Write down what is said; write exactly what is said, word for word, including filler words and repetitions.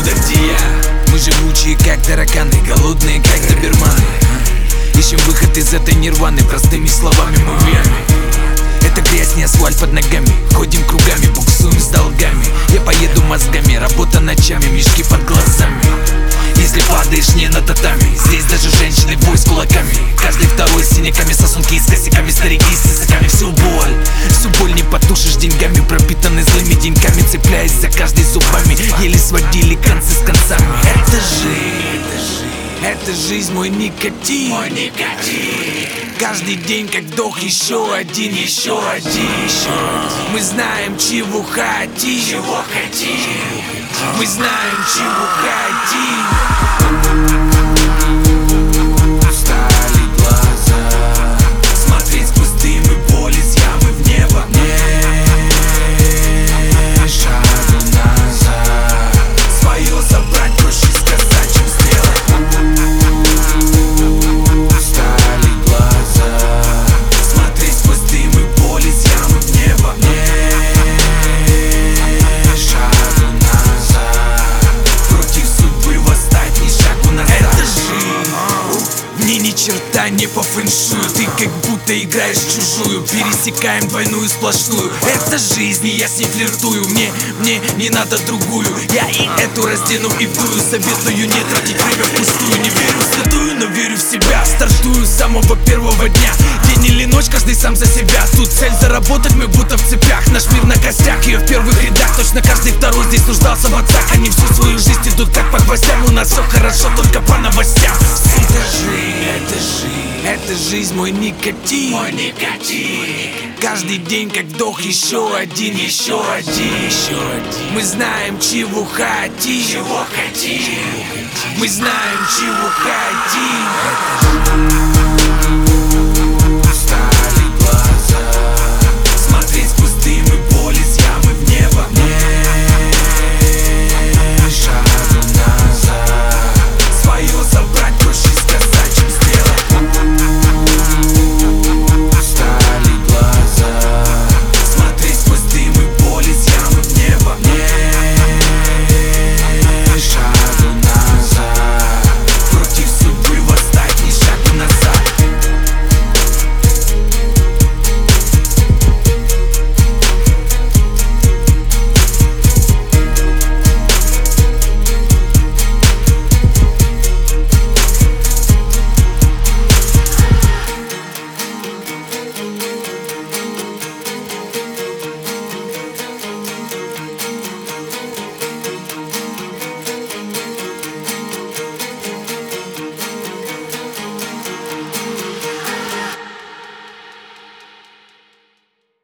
оттуда, где я. Мы живучие, как тараканы, голодные, как доберманы. Ищем выход из этой нирваны, простыми словами мы в яме. Это грязь, не асфальт под ногами. Ходим кругами, буксуем с долгами. Я поеду мозгами, работа ночами, мешки под глазами. Если падаешь не на татами, здесь даже женщины в бой с кулаками. Каждый второй с синяками, сосунки с косяками, старики с языками. Всю боль, всю боль не потушишь деньгами, пропитаны злыми деньками, цепляясь за каждой зубами. Еле сводили концы с концами. Это жизнь, это жизнь, мой никотин, мой никотин. Каждый день как вдох, еще один, еще один, еще один. Мы знаем, чего хотим, чего хотим. Мы знаем, чего хотим. Устали глаза смотреть сквозь дым и боль из ямы в небо. Не шагу назад, свое забрать проще сказать, чем сделать. Устали глаза смотреть сквозь дым и боль из ямы в небо. Не шагу назад, против судьбы восстать, ни шагу назад. Это жизнь, мне ни черта не по фэншую. Ты как будто играешь в чужую, пересекаем двойную сплошную. Это жизнь, и я с ней флиртую. Мне, мне не надо другую. Я и эту раздену и вдую. Советую не тратить время впустую. Не верю в святую, но верю в себя. Стартую с самого первого дня. День или ночь, каждый сам за себя. Тут цель заработать, мы будто в цепях. Наш мир на костях, ее в первых рядах. Точно каждый второй здесь нуждался в отцах. Они всю свою жизнь идут как по гвоздям. У нас все хорошо, только по новостям. Это жизнь, это жизнь, это жизнь, мой никотин, мой никотин. Каждый день как вдох, еще один, еще один, еще один. Мы знаем, чего хотим, чего хотим. Мы знаем, чего хотим. Это жизнь.